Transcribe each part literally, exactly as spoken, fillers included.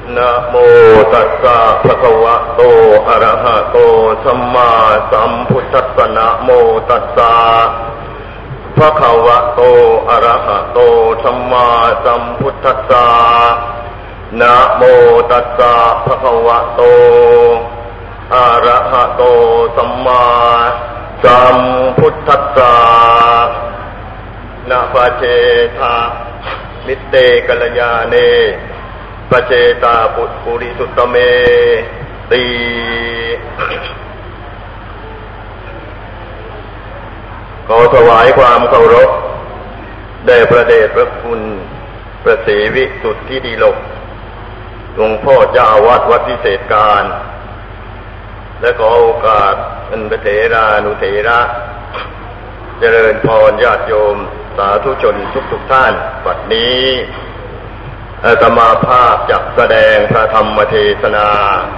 นะโมตัสสะภะคะวะโตอะระหะโตสัมมาสัมพุทธัสสะนะโมตัสสะภะคะวะโตอะระหะโตสัมมาสัมพุทธัสสะนะโมตัสสะภะคะวะโตอะระหะโตสัมมาสัมพุทธัสสะนะปะเจทามิเตกัลยาเนปะเจตาปุปุริสุตตเมติขอถวายความเคารพแด่พระเดชพระคุณพระศรีวิสุทธิดีโลกหลวงพ่อเจ้าวัดวัดวิเศษการและขอโอกาสอันพระเถรานุเถระเจริญพรญาติโยมสาธุชนทุกทุกท่านบัดนี้อาตมาภาพจักแสดงพระธรรมเทศนา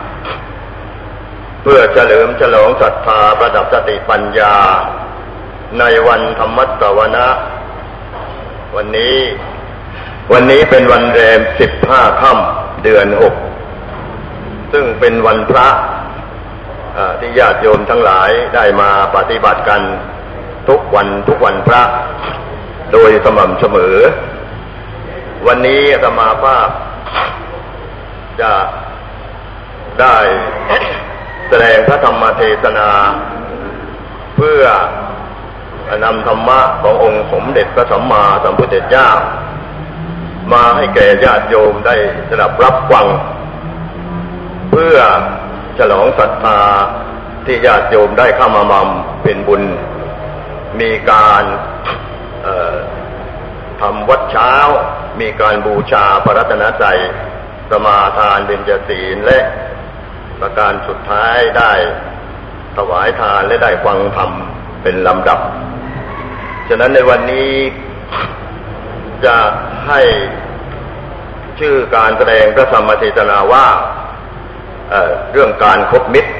เพื่อเฉลิมฉลองศรัทธาประดับสติปัญญาในวันธรรมสวนะวันนี้วันนี้เป็นวันแรมสิบห้าค่ำเดือนหกซึ่งเป็นวันพระที่ญาติโยมทั้งหลายได้มาปฏิบัติกันทุกวันทุกวันพระโดยสม่ำเสมอวันนี้อาตมาภาพจะได้แสดงพระธรรมเทศนาเพื่อนำธรรมะขององค์สมเด็จพระสัมมาสัมพุทธเจ้ามาให้แก่ญาติโยมได้สดับรับฟังเพื่อฉลองศรัทธาที่ญาติโยมได้เข้ามาบำเพ็ญบุญมีการทำวัดเช้ามีการบูชาพระรัตนตรัยสมาทานเบญจศีลและประการสุดท้ายได้ถวายทานและได้ฟังธรรมเป็นลำดับฉะนั้นในวันนี้จะให้ชื่อการแสดงพระธรรมเทศนาว่า เอ่อ เรื่องการคบมิตร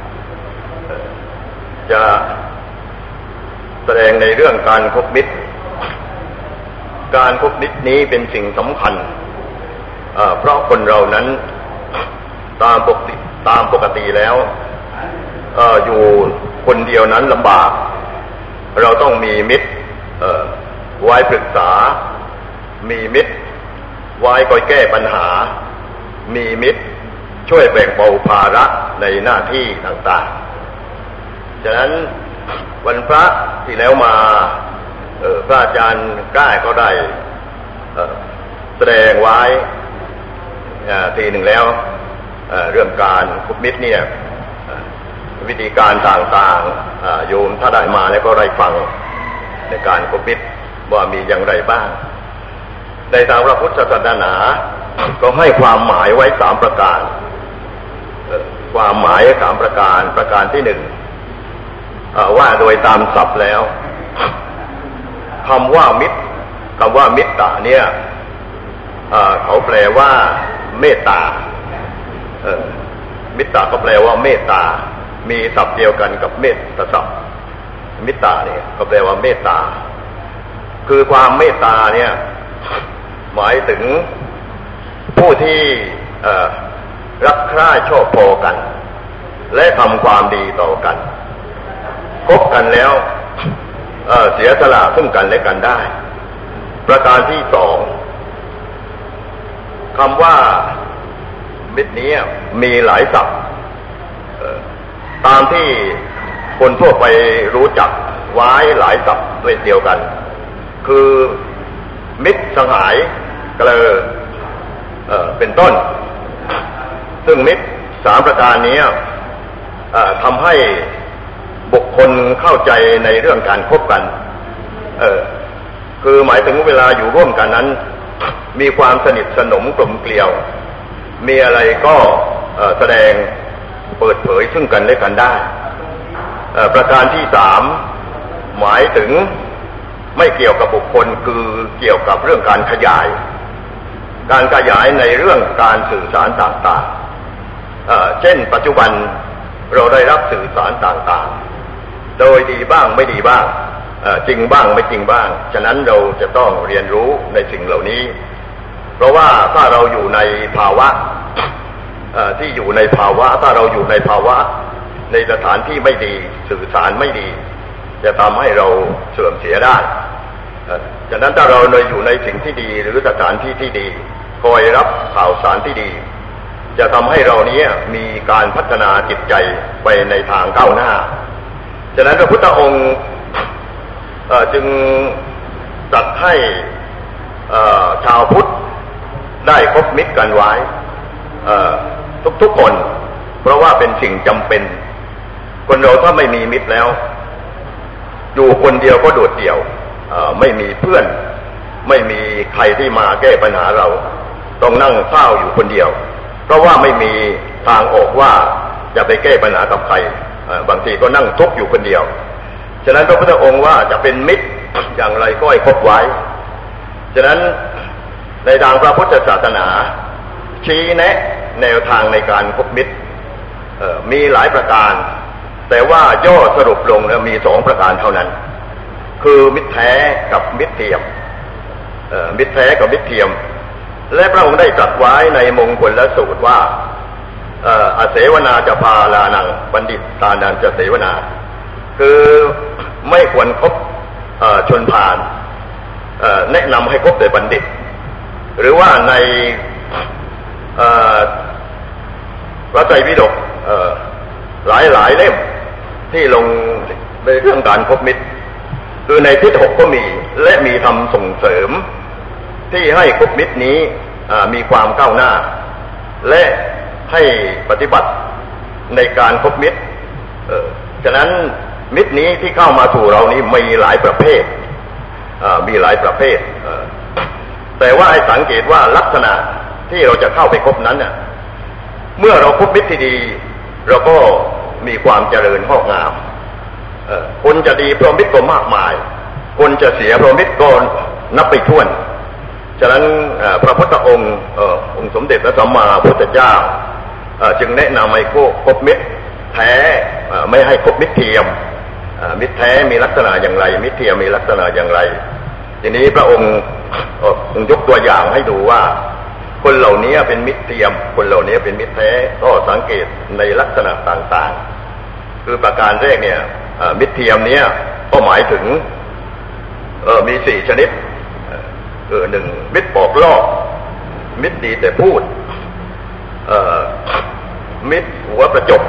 จะแสดงในเรื่องการคบมิตรการคบมิตรนี้เป็นสิ่งสำคัญเพราะคนเรานั้นตามปกติตามปกติแล้วอยู่คนเดียวนั้นลำบากเราต้องมีมิตรไว้ปรึกษามีมิตรไว้คอยแก้ปัญหามีมิตรช่วยแบ่งเบาภาระในหน้าที่ต่างๆฉะนั้นวันพระที่แล้วมาพระอาจารย์กล้าก็ได้แสดงไว้ทีหนึ่งแล้วเรื่องการคบมิตรเนี่ยวิธีการต่างๆโยมถ้าได้มาแล้วก็ได้ฟังในการคบมิตรว่ามีอย่างไรบ้างในทางพระพุทธศาสนาก็ให้ความหมายไว้สามประการความหมายสามประการประการที่หนึ่งว่าโดยตามศัพท์แล้วคำว่ามิตรคำว่ามิตรเนี่ยเขาแปลว่าเมตตามิตรก็แปลว่าเมตตามีศัพท์เดียวกันกับเมตตาศัพท์มิตรเนี่ยก็แปลว่าเมตตาคือความเมตตาเนี่ยหมายถึงผู้ที่รักใคร่ชอบพอกันและทำความดีต่อกันคบกันแล้วเอ่อเสียสละซึ่งกันและกันได้ประการที่สองคำว่ามิตรนี้มีหลายศัพท์ตามที่คนทั่วไปรู้จักไว้หลายศัพท์ด้วยเดียวกันคือมิตรสหายเกลอเอ่อเป็นต้นซึ่งมิตรสามประการนี้ทำให้บุคคลเข้าใจในเรื่องการคบกันเออคือหมายถึงเวลาอยู่ร่วมกันนั้นมีความสนิทสนมกลมเกลียวมีอะไรก็แสดงเปิดเผยซึ่งกันและกันได้ประการที่สามหมายถึงไม่เกี่ยวกับบุคคลคือเกี่ยวกับเรื่องการขยายการขยายในเรื่องการสื่อสารต่างๆเช่นปัจจุบันเราได้รับสื่อสารต่างๆโดยดีบ้างไม่ดีบ้างจริงบ้างไม่จริงบ้างฉะนั้นเราจะต้องเรียนรู้ในสิ่งเหล่านี้เพราะว่าถ้าเราอยู่ในภาวะที่อยู่ในภาวะถ้าเราอยู่ในภาวะในสถานที่ไม่ดีสื่อสารไม่ดีจะทำให้เราเสื่อมเสียได้ฉะนั้นถ้าเราอยู่ในสิ่งที่ดีหรือสถานที่ที่ดีคอยรับข่าวสารที่ดีจะทำให้เรานี้มีการพัฒนาจิตใจไปในทางก้าวหน้าฉะนั้นพระพุทธองค์จึงตรัสให้ชาวพุทธได้คบมิตรกันไว้ทุกๆคนเพราะว่าเป็นสิ่งจำเป็นคนเราถ้าไม่มีมิตรแล้วอยู่คนเดียวก็โดดเดี่ยวไม่มีเพื่อนไม่มีใครที่มาแก้ปัญหาเราต้องนั่งเศร้าอยู่คนเดียวเพราะว่าไม่มีทางออกว่าจะไปแก้ปัญหากับใครบางทีก็นั่งทุกข์อยู่คนเดียวฉะนั้นพระพุทธองค์ว่าจะเป็นมิตรอย่างไรก็ให้คบไว้ฉะนั้นในทางพระพุทธศาสนาชี้แนะแนวทางในการคบมิตรมีหลายประการแต่ว่าย่อสรุปลงแล้วมีสองประการเท่านั้นคือมิตรแท้กับมิตรเทียมมิตรแท้กับมิตรเทียมและพระองค์ได้ตรัสไว้ในมงคลสูตรว่าอาเสวนาจะพาลานังบัณฑิตตานันจะเสวนาคือไม่ควรคบชนพาลแนะนำให้คบแต่บัณฑิตหรือว่าในพระไตรปิฎกหลายหลายเล่มที่ลงในเรื่องการคบมิตรคือในทิศหกก็มีและมีทำส่งเสริมที่ให้คบมิตรนี้มีความก้าวหน้าและให้ปฏิบัติในการคบมิตรฉะนั้นมิตรนี้ที่เข้ามาสู่เรานี้มีหลายประเภทมีหลายประเภทแต่ว่าให้สังเกตว่าลักษณะที่เราจะเข้าไปคบนั้นเนี่ยเมื่อเราคบมิตรที่ดีเราก็มีความเจริญงอกงามคนจะดีเพราะมิตรก็มากมายคนจะเสียเพราะมิตรก็นับไปถ้วนฉะนั้นพระพุทธองค์องค์สมเด็จพระสัมมาสัมพุทธเจ้าจึงแนะนำให้คบมิตรแท้ไม่ให้คบมิตรเทียมมิตรแท้มีลักษณะอย่างไรมิตรเทียมมีลักษณะอย่างไรทีนี้พระองค์ยกตัวอย่างให้ดูว่าคนเหล่านี้เป็นมิตรเทียมคนเหล่านี้เป็นมิตรแท้ก็สังเกตในลักษณะต่างๆคือประการแรกเนี่ยมิตรเทียมเนี้ยก็หมายถึงมีสี่ชนิดเออหนึ่งมิตรบอกลอกมิตรดีแต่พูดมิตรหัวประจบ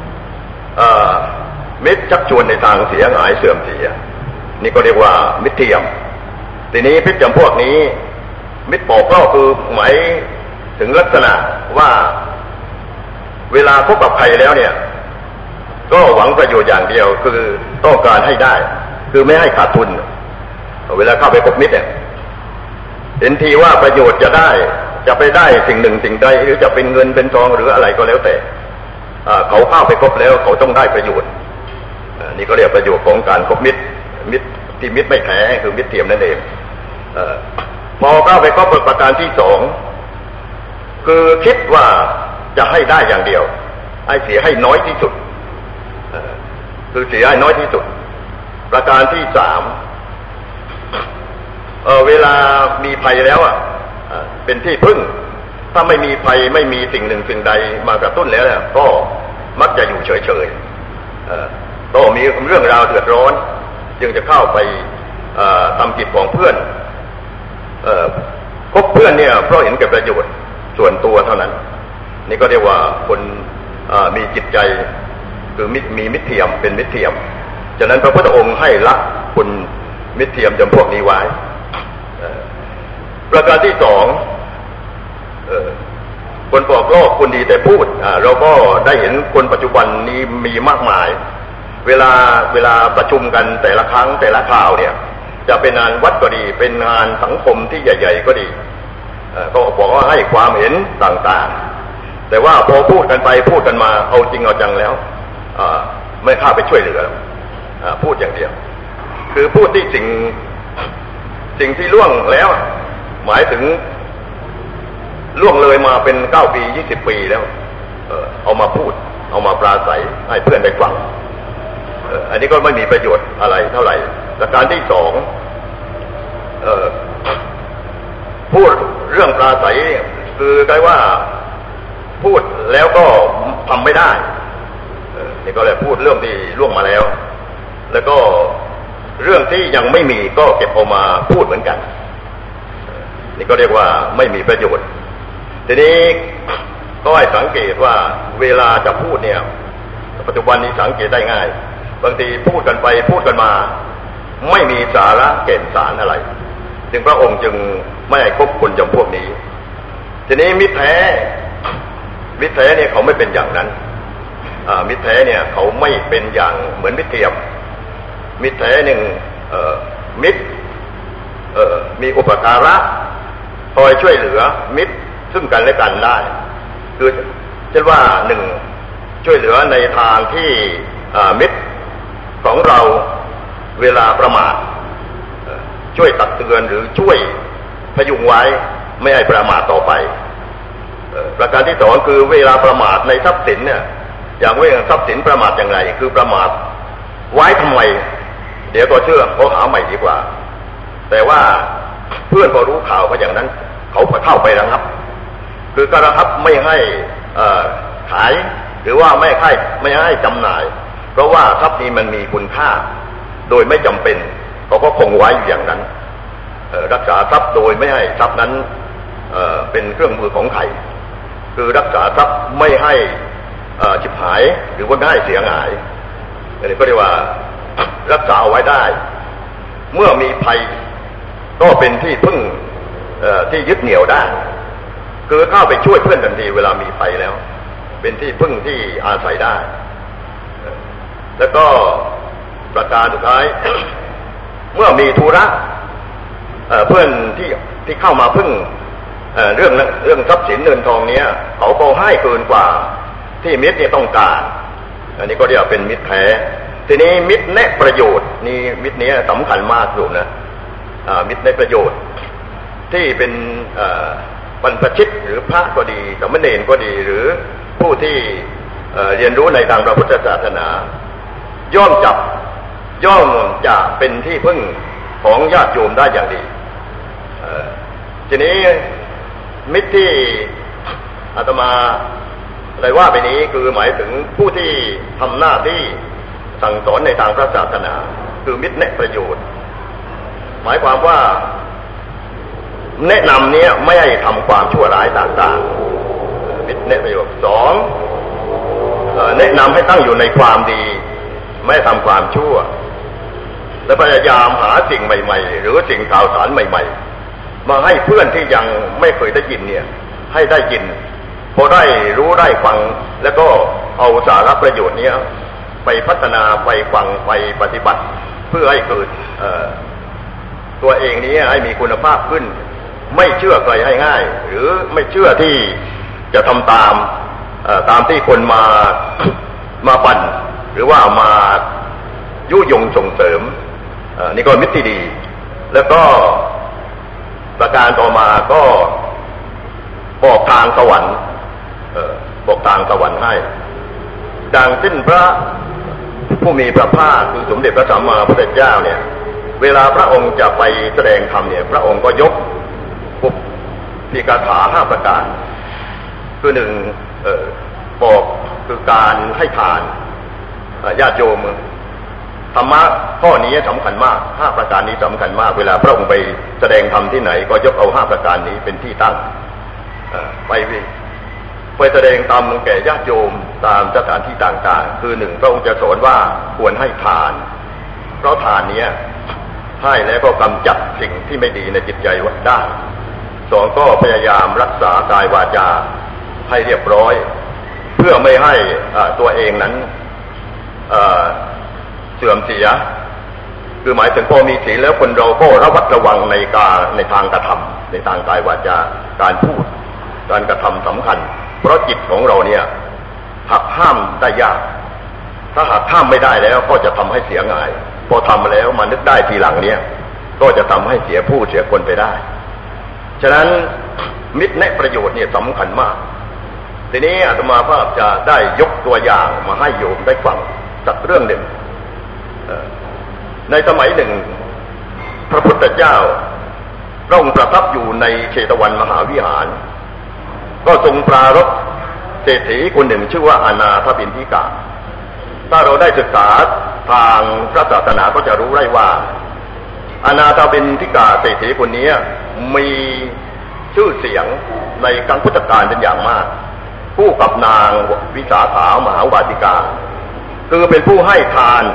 มิตรชักชวนในทางเสียหายเสื่อมเสียนี่ก็เรียกว่ามิตรเทียมทีนี้มิตรจำพวกนี้มิตรบอกลอกคือหมายถึงลักษณะว่าเวลาคบกับใครแล้วเนี่ยก็หวังประโยชน์อย่างเดียวคือต้องการให้ได้คือไม่ให้ขาดทุนเวลาเข้าไปคบมิตรเนี่ยเห็นทีว่าประโยชน์จะได้จะไปได้สิ่งหนึ่งสิ่งใดหรือจะเป็นเงินเป็นทองหรืออะไรก็แล้วแต่เขาเข้าไปคบแล้วเขาต้องได้ประโยชน์นี่ก็เรียกประโยชน์ของการคบมิตรมิตรที่มิตรไม่แท้คือมิตรเทียมนั่นเองพอเข้าไปคบประการที่สองคือคิดว่าจะให้ได้อย่างเดียวให้เสียให้น้อยที่สุดคือเสียให้น้อยที่สุดประการที่สามเออเวลามีภัยแล้วอ่ะเป็นที่พึ่งถ้าไม่มีภัยไม่มีสิ่งหนึ่งสิ่งใดมากระตุ้นแล้วเนี่ยก็มักจะอยู่เฉยๆเอ่อก็มีเรื่องราวเดือดร้อนจึงจะเข้าไปทำกิจของเพื่อนเอ่อคบเพื่อนเนี่ยเพราะเห็นแก่ประโยชน์ส่วนตัวเท่านั้นนี่ก็เรียกว่าคนมีจิตใจคือมีมิตรเทียมเป็นมิตรเทียมฉะนั้นพระพุทธองค์ให้ละคนมิตรเทียมจำพวกนี้ไว้ประการที่สองคนบอกโลกคนดีแต่พูดเราก็ได้เห็นคนปัจจุบันนี้มีมากมายเวลาเวลาประชุมกันแต่ละครั้งแต่ละคราวเนี่ยจะเป็นงานวัดก็ดีเป็นงานสังคมที่ใหญ่ๆก็ดีก็บอกว่าให้ความเห็นต่างๆแต่ว่าพอพูดกันไปพูดกันมาเอาจริงเอาจังแล้วไม่เข้าไปช่วยเหลือพูดอย่างเดียวคือพูดที่สิ่งสิ่งที่ล่วงแล้วหมายถึงล่วงเลยมาเป็นเก้าปียี่สิบปีแล้วเออเอามาพูดเอามาปราศัยให้เพื่อนได้ฟังเอออันนี้ก็ไม่มีประโยชน์อะไรเท่าไหร่ประการที่สองเออพูดเรื่องปราศัยคือใกล้ว่าพูดแล้วก็ทำไม่ได้นี่ก็เลยพูดเรื่องที่ล่วงมาแล้วแล้วก็เรื่องที่ยังไม่มีก็เก็บเอามาพูดเหมือนกันนี่ก็เรียกว่าไม่มีประโยชน์ทีนี้ก็ให้สังเกตว่าเวลาจะพูดเนี่ยปัจจุบันนี้สังเกตได้ง่ายบางทีพูดกันไปพูดกันมาไม่มีสาระแก่นสารอะไรจึงพระองค์จึงไม่ให้คบคนจำพวกนี้ทีนี้มิตรแท้มิตรแท้เนี่ยเขาไม่เป็นอย่างนั้นมิตรแท้เนี่ยเขาไม่เป็นอย่างเหมือนมิตรเทียมมิตรแท้หนึ่งมิตรมีอุปการะคอยช่วยเหลือมิตรซึ่งกันและกันได้คือเช่นว่าหนึ่งช่วยเหลือในทางที่มิตรของเราเวลาประมาทช่วยตักเตือนหรือช่วยพยุงไว้ไม่ให้ประมาทต่อไปประการที่สองคือเวลาประมาทในทรัพย์สินเนี่ยอย่างว่าทรัพย์สินประมาทอย่างไรคือประมาทไว้ทำไมเดี๋ยวก็เชื่อเขาหาใหม่ดีกว่าแต่ว่าเพื่อนพอรู้ข่าวก็อย่างนั้นเขาเข้าไประงับคือการระงับไม่ให้ขายหรือว่าไม่ให้ไม่ให้จำหน่ายเพราะว่าทรัพย์นี้มันมีคุณค่าโดยไม่จำเป็นเขาก็คงไว้อยู่อย่างนั้นรักษาทรัพย์โดยไม่ให้ทรัพย์นั้นเป็นเครื่องมือของใครคือรักษาทรัพย์ไม่ให้ฉิบหายหรือว่าไม่ให้เสียหายอันนี้ก็เรียกว่ารักษาเอาไว้ได้เมื่อมีภัยก็เป็นที่พึ่งที่ยึดเหนี่ยวได้คือเข้าไปช่วยเพื่อนทันทีเวลามีภัยแล้วเป็นที่พึ่งที่อาศัยได้แล้วก็ประการสุดท้าย เมื่อมีธุระเพื่อนที่ที่เข้ามาพึ่งเรื่องเรื่องทรัพย์สินเงินทองเนี้ยเขาก็ให้เกินกว่าที่มิตรเนี่ยต้องการอันนี้ก็เรียกเป็นมิตรแท้ทีนี้มิตรแนะประโยชน์นี่มิตรนี้สำคัญมากอยู่นะมิตรแนะประโยชน์ที่เป็นบรรพชิตหรือพระก็ดีสามเณรก็ดีหรือผู้ที่เรียนรู้ในทางพระพุทธศาสนาย่อมจับย่อมจะเป็นที่พึ่งของญาติโยมได้อย่างดีทีนี้มิตรที่อาตมาได้ว่าไปนี้คือหมายถึงผู้ที่ทำหน้าที่สั่งสอนในทางพระศาสนาคือมิตรแนะประโยชน์หมายความว่าแนะนำเนี้ยไม่ให้ทำความชั่วร้ายต่างๆมิตรแนะประโยชน์สองแนะนำให้ตั้งอยู่ในความดีไม่ทำความชั่วและพยายามหาสิ่งใหม่ๆหรือสิ่งข่าวสารใหม่ๆมาให้เพื่อนที่ยังไม่เคยได้ยินเนี่ยให้ได้ยินพอได้รู้ได้ฟังแล้วก็เอาสาระประโยชน์นี้ไปพัฒนาไปฟังไปปฏิบัติเพื่อให้เกิดตัวเองนี้ให้มีคุณภาพขึ้นไม่เชื่อใครให้ง่ายหรือไม่เชื่อที่จะทำตามตามที่คนมามาปั่นหรือว่ามายุยงส่งเสริมนี่ก็มิตรที่ดีแล้วก็ประการต่อมาก็บอกทางสวรรค์บอกทางสวรรค์ให้ดังเช่นพระผู้มีพระภาคคือสมเด็จพระสัมมาสัมพุทธเจ้าเนี่ยเวลาพระองค์จะไปแสดงธรรมเนี่ยพระองค์ก็ยกปุบมีคาถาห้าประการคือหนึ่งบอกคือการให้ทานญาติโยมธรรมะข้อนี้สำคัญมากห้าประการนี้สำคัญมากเวลาพระองค์ไปแสดงธรรมที่ไหนก็ยกเอาห้าประการนี้เป็นที่ตั้งไปไปแสดงธรรมแก่ญาติโยมตามสถานที่ต่างๆคือหนึ่งพระองค์จะสอนว่าควรให้ทานเพราะทานนี้ให้แล้วก็กำจัดสิ่งที่ไม่ดีในจิตใจวัดได้สองก็พยายามรักษากายวาจาให้เรียบร้อยเพื่อไม่ให้ตัวเองนั้นเสื่อมเสียคือหมายถึงพอมีศีลแล้วคนเราก็ระมัดระวังในการในทางกระทำในทางกายวาจาการพูดการกระทำสำคัญเพราะจิตของเราเนี่ยหักห้ามได้ยากถ้าหักห้ามไม่ได้แล้วก็จะทำให้เสียหายพอทำแล้วมานึกได้ทีหลังเนี่ยก็จะทำให้เสียผู้เสียคนไปได้ฉะนั้นมิตรแนะประโยชน์เนี่ยสำคัญมากทีนี้อาตมาภาพจะได้ยกตัวอย่างมาให้โยมได้ฟังสักเรื่องหนึ่งในสมัยหนึ่งพระพุทธเจ้าพระองค์ประทับอยู่ในเชตวันมหาวิหารก็ทรงปรารภเศรษฐีคนหนึ่งชื่อว่าอนาถบิณฑิกะถ้าเราได้ศึกษาทางพระศาสนาก็จะรู้ได้ว่าอนาถบิณฑิกะเศรษฐีคนนี้มีชื่อเสียงในครั้งพุทธกาลเป็นอย่างมากคู่กับนางวิสาขามหาวาติกาคือเป็นผู้ให้ทาน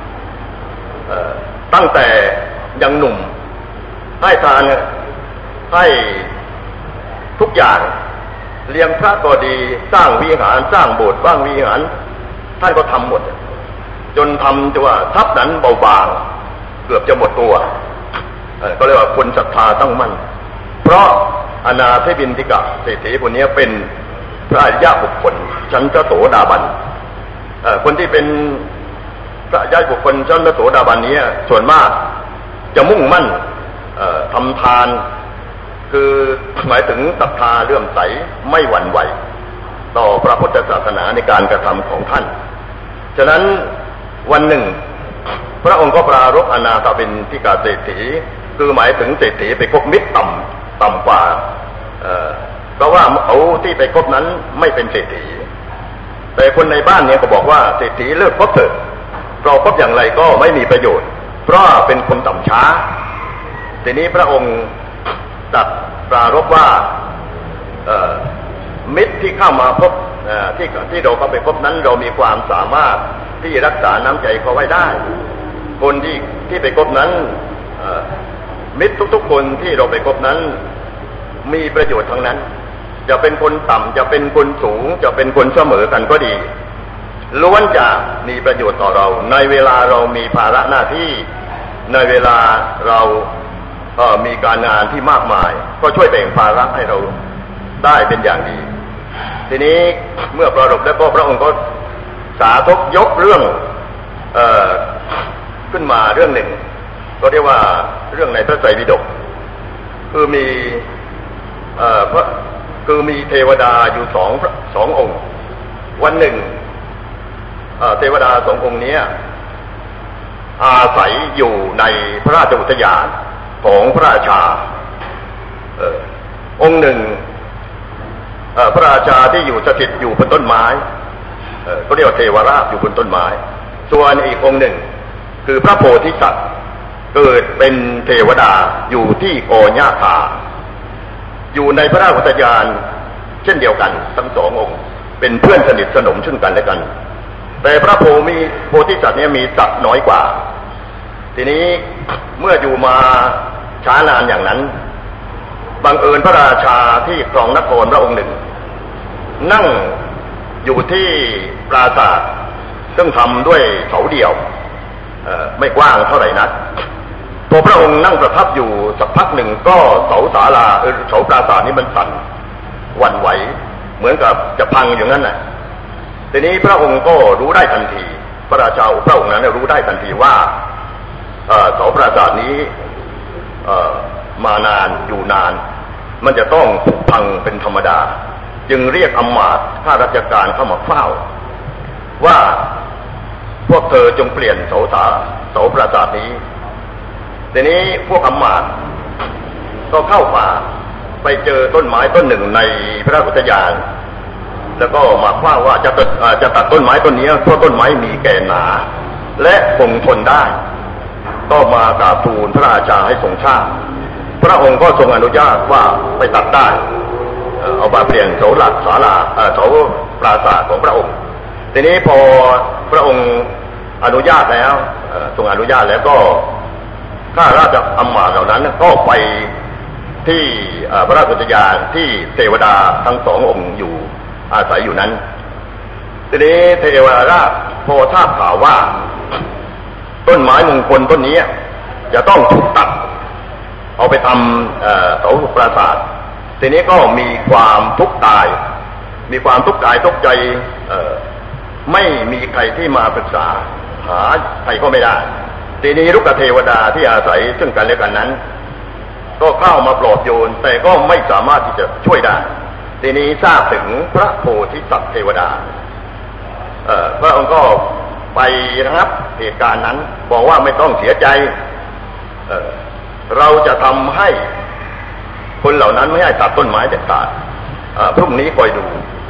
ตั้งแต่ยังหนุ่มให้ทานให้ทุกอย่างเลี้ยงพระก็ดีสร้างวิหารสร้างโบสถ์สร้างวิหารท่านก็ทำหมดจนทำตัวทรัพย์นั้นเบาบางเกือบจะหมดตัวก็เรียกว่าคนศรัทธาตั้งมั่นเพราะอนาถบิณฑิกะเศรษฐีคนนี้เป็นพระอริยบุคคลชั้นพระโสดาบันคนที่เป็นพระอริยบุคคลชั้นพระโสดาบันนี้ส่วนมากจะมุ่งมั่นทำทานคือหมายถึงศรัทธาเลื่อมใสไม่หวั่นไหวต่อพระพุทธศาสนาในการกระทำของท่านฉะนั้นวันหนึ่งพระองค์ก็ปรารภอนาถบิณฑิกะเศรษฐีคือหมายถึงเศรษฐีไปคบมิตรต่ำต่ำกว่าเพราะว่าเขาที่ไปคบนั้นไม่เป็นเศรษฐีแต่คนในบ้านเนี่ยก็บอกว่าเศรษฐีเลิกคบเถิดเราคบอย่างไรก็ไม่มีประโยชน์เพราะเป็นคนต่ำช้าทีนี้พระองค์ตรัสปรารภว่ามิตรที่เข้ามาพบที่ที่เราเข้าไปพบนั้นเรามีความสามารถที่รักษาน้ำใจเขาไว้ได้คนที่ที่ไปพบนั้นมิตรทุกๆคนที่เราไปพบนั้นมีประโยชน์ทั้งนั้นจะเป็นคนต่ำจะเป็นคนสูงจะเป็นคนเสมอกันก็ดีล้วนจะมีประโยชน์ต่อเราในเวลาเรามีภาระหน้าที่ในเวลาเราเอ่อมีการงานที่มากมายก็ช่วยแบ่งภาระให้เราได้เป็นอย่างดีทีนี้เมื่อปรารภแล้วก็พระองค์ก็สาธกยกเรื่องเอ่อขึ้นมาเรื่องหนึ่งก็เรียกว่าเรื่องในพระไตรปิฎกคือมีเอ่อพระคือมีเทวดาอยู่สองสององค์วันหนึ่งเอ่อเทวดาสององค์นี้อาศัยอยู่ในพระราชอุทยานของพระราชาเอ่อองค์หนึ่งเอ่อพระราชาที่อยู่สถิตอยู่บนต้นไม้เอ่อก็เรียกว่าเทวราชอยู่บนต้นไม้ส่วนอีกองค์หนึ่งคือพระโพธิสัตว์เกิดเป็นเทวดาอยู่ที่โกญาคาอยู่ในพระราชอุทยานเช่นเดียวกันทั้งสององค์เป็นเพื่อนสนิทสนมซึ่งกันและกันแต่พระโพมีโพธิสัตว์เนี่ยมีศักดิ์น้อยกว่าทีนี้เมื่ออยู่มาช้านานอย่างนั้นบังเอิญพระราชาที่ครองนครพระองค์หนึ่งนั่งอยู่ที่ปราสาทซึ่งทำด้วยเสาเดียวไม่กว้างเท่าไหร่นักพอพระองค์นั่งประทับอยู่สักพักหนึ่งก็เสาศาลาเออเสาปราสาทนี้มันสั่นหวั่นไหวเหมือนกับจะพังอย่างนั้นน่ะทีนี้พระองค์ก็รู้ได้ทันทีพระราชาพระองค์นั้นรู้ได้ทันทีว่าเสาปราสาทนี้มานานอยู่นานมันจะต้องผุพังเป็นธรรมดาจึงเรียกอำมาตย์ข้าราชการเข้ามาเฝ้าว่าพวกเธอจงเปลี่ยนเสาเสาปราสาทนี้ทีนี้พวกอำมาตย์ก็เข้าป่าไปเจอต้นไม้ต้นหนึ่งในพระราชอุทยานแล้วก็มาว่าว่าจะตัดจะตัดต้นไม้ต้นนี้เพราะต้นไม้มีแก่นหนาและคงทนได้ก็มากราบทูลพระราชาให้ทรงทราบพระองค์ก็ทรงอนุญาตว่าไปตัดได้เอามาเปลี่ยนเสาหลักศาลาเสาปราสาทของพระองค์ทีนี้พอพระองค์อนุญาตแล้วทรงอนุญาตแล้วก็ข้าราชอำมาตย์เหล่านั้นก็ไปที่พระราชอุทยานที่เทวดาทั้งสององค์อยู่อาศัยอยู่นั้นทีนี้เทวราชพอทราบข่าวว่าต้นไม้มงคลต้นนี้จะต้องถูกตัดเอาไปทำเสาปราสาททีนี้ก็มีความทุกข์กายมีความทุกข์กายทุกข์ใจไม่มีใครที่มาปรึกษาหาใครก็ไม่ได้ทีนี้ลูกเทวดาที่อาศัยซึ่งกันและกันนั้นก็เข้ามาปลอบโยนแต่ก็ไม่สามารถที่จะช่วยได้ทีนี้ทราบถึงพระโพธิสัตว์เทวดาพระองค์ก็ไประงับเหตุการณ์นั้นบอกว่าไม่ต้องเสียใจเ, เราจะทำให้คนเหล่านั้นไม่ให้ตัดต้นไม้เด็ดขาดพรุ่งนี้คอยดูท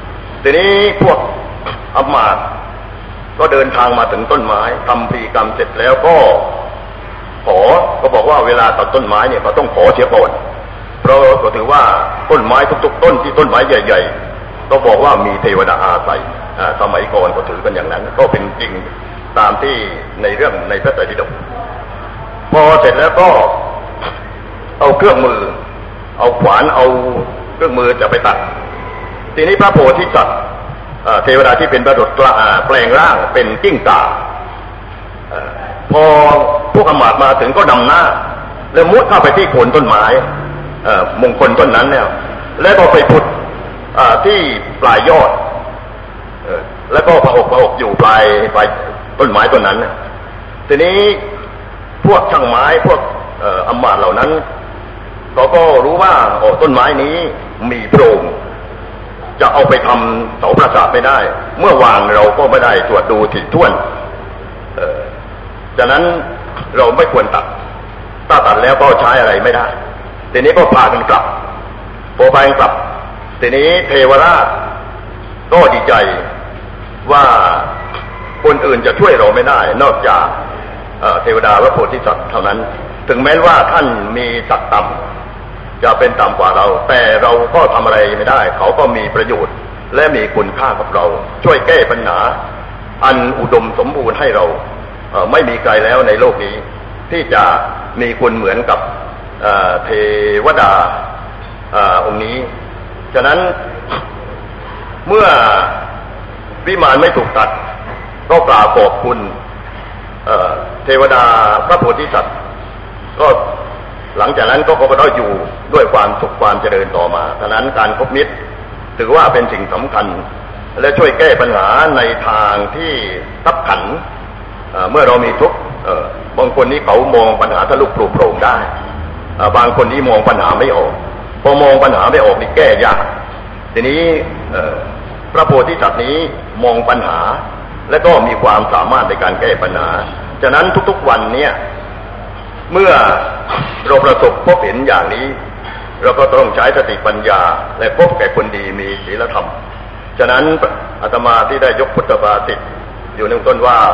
ทีนี้พวกอมาตย์ก็เดินทางมาถึงต้นไม้ทำพิธีกรรมเสร็จแล้วก็ขอก็บอกว่าเวลาตัดต้นไม้เนี่ยเขาต้องขอเสียก่อนเพราะก็ถือว่าต้นไม้ทุกๆต้นที่ต้นไม้ใหญ่ๆก็บอกว่ามีเทวดาอาศัยสมัยก่อนก็ถือกันอย่างนั้นก็เป็นจริงตามที่ในเรื่องในพระไตรปิฎกพอเสร็จแล้วก็เอาเครื่องมือเอาขวานเอาเครื่องมือจะไปตัดทีนี้พระโพธิสัตว์เทวดาที่เป็นประดุจแปลงร่างเป็นกิ้งก่าพอพวกอมาตย์มาถึงก็นำหน้าแล้วมุดเข้าไปที่โคนต้นไม้มงคลต้นนั้นเนี่ยแล้วก็ไปพุดที่ปลายยอดแล้วก็พระอกพระอกอยู่ปลายปลายต้นไม้ต้นนั้นทีนี้พวกช่างไม้พวกอมาตย์เหล่านั้นเขาก็รู้ว่าโอ้ต้นไม้นี้มีโพรงจะเอาไปทำเสาปราสาทไม่ได้เมื่อวางเราก็ไม่ได้ตรวจดูถี่ถ้วนเอ่อจากนั้นเราไม่ควรตัดถ้าตัดแล้วก็ใช้อะไรไม่ได้ทีนี้ก็พากันกลับพอพากันกลับทีนี้เทวราชก็ดีใจว่าคนอื่นจะช่วยเราไม่ได้นอกจากเทวดาพระโพธิสัตว์เท่านั้นถึงแม้ว่าท่านมีศักดิ์ต่ำจะเป็นต่ำกว่าเราแต่เราก็ทำอะไรไม่ได้เขาก็มีประโยชน์และมีคุณค่ากับเราช่วยแก้ปัญหาอันอุดมสมบูรณ์ให้เราไม่มีใครแล้วในโลกนี้ที่จะมีคุณเหมือนกับเทวดาองค์นี้ฉะนั้นเมื่อวิมานไม่ถูกตัดก็กล่าวขอบคุณเทวดาพระโพธิสัตว์ก็หลังจากนั้นก็ก็ได้อยู่ด้วยความสุขความเจริญต่อมาฉะนั้นการคบมิตรถือว่าเป็นสิ่งสำคัญและช่วยแก้ปัญหาในทางที่ทับขันเมื่อเรามีทุกข์บางคนนี้เขามองปัญหาทะลุปลุกโปร่งได้บางคนนี้มองปัญหาไม่ออกพอมองปัญหาไม่ออกนี่แก้ยากทีนี้พระโพธิสัตว์นี้มองปัญหาและก็มีความสามารถในการแก้ปัญหาฉะนั้นทุกๆวันเนี่ยเมื่อเราประสบพบเห็นอย่างนี้เราก็ต้องใช้สติปัญญาและพบแก่คนดีมีศีลธรรมฉะนั้นอาตมาที่ได้ยกพุทธภาษิตอยู่ในต้นว่า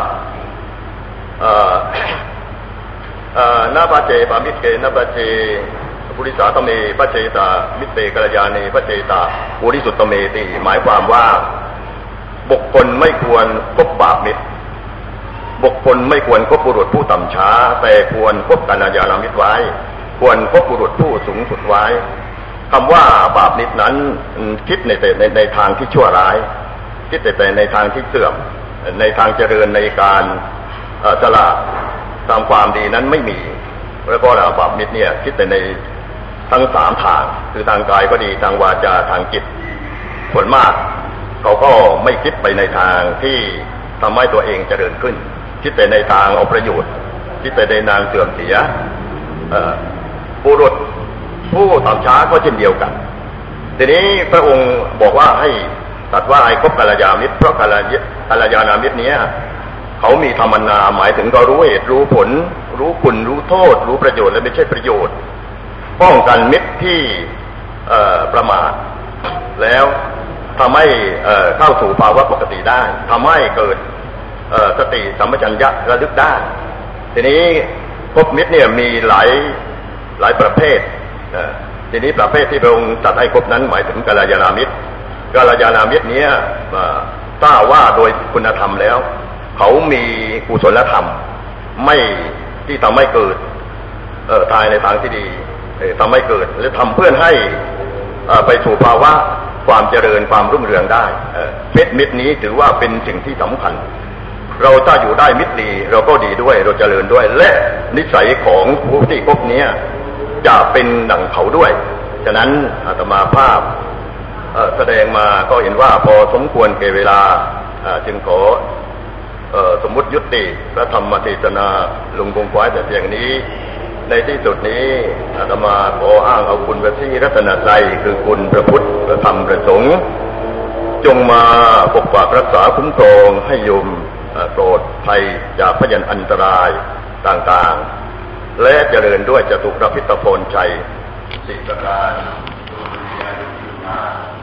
นาปาเจปามิเกนาปาเจปุริสาตเมปะเจตามิเตกัลยาเนปะเจตาปุริสุตตเมติหมายความว่าบุคคลไม่ควรคบบาปมิตรบุคคลไม่ควรคบบุรุษผู้ต่ำช้าแต่ควรคบกัลยาณมิตรไว้ควรคบบุรุษผู้สูงสุดไว้คำว่าบาปมิตรนั้นคิดในแต่ในในทางที่ชั่วร้ายคิดแต่แต่ในทางที่เสื่อมในทางเจริญในการสละตามความดีนั้นไม่มีแล้วก็บาปมิตรเนี่ยคิดแต่ในทั้งสามทางคือทางกายก็ดีทางวาจาทางจิตส่วนมากเขาก็ไม่คิดไปในทางที่ทำให้ตัวเองเจริญขึ้นคิดแต่ในทางเอาประโยชน์คิดแต่ในทางเสื่อมเสียบุรุษผู้ต่ำช้าก็เช่นเดียวกันทีนี้พระองค์บอกว่าให้ตัดว่าให้คบกัลยาณมิตรเพราะกัลยาณมิตรเนี้ยเขามีธรรมนาหมายถึงก็รู้เหตุรู้ผลรู้คุณรู้โทษรู้ประโยชน์และไม่ใช่ประโยชน์ป้องกันมิตรที่ประมาทแล้วทำให้เข้าสู่ภาวะปกติได้ทำให้เกิดสติสัมปชัญญะระลึกได้ทีนี้คบมิตรเนี่ยมีหลายหลายประเภททีนี้ประเภทที่พระองค์ตรัสให้คบนั้นหมายถึงกัลยาณมิตรกัลยาณมิตรเนี้ยถ้าว่าโดยคุณธรรมแล้วเขามีกุศลธรรมไม่ที่ทำให้เกิดเอ่อทายในทางที่ดีทำให้เกิดและทำเพื่อให้ไปสู่ภาวะความเจริญความรุ่งเรืองได้เพชรมิตรนี้ถือว่าเป็นสิ่งที่สำคัญเราถ้าอยู่ได้มิตรดีเราก็ดีด้วยเราเจริญด้วยและนิสัยของผู้ที่พบนี้จะเป็นดั่งเขาด้วยฉะนั้นอาตมาภาพแสดงมาก็เห็นว่าพอสมควรแก่เวลาจึงขอสมมุติยุติพระธรรมเทศนาลงคงไว้แต่เพียงนี้ในที่สุดนี้อาตมาขออ้างเอาคุณพระศรีรัตนตรัยคือคุณพระพุทธพระธรรมพระสงฆ์จงมาปกปักรักษาคุ้มครองให้โยมโปรดภัยจากพยันอันตรายต่างๆและเจริญด้วยจตุรพิทพลชัยสี่ประการ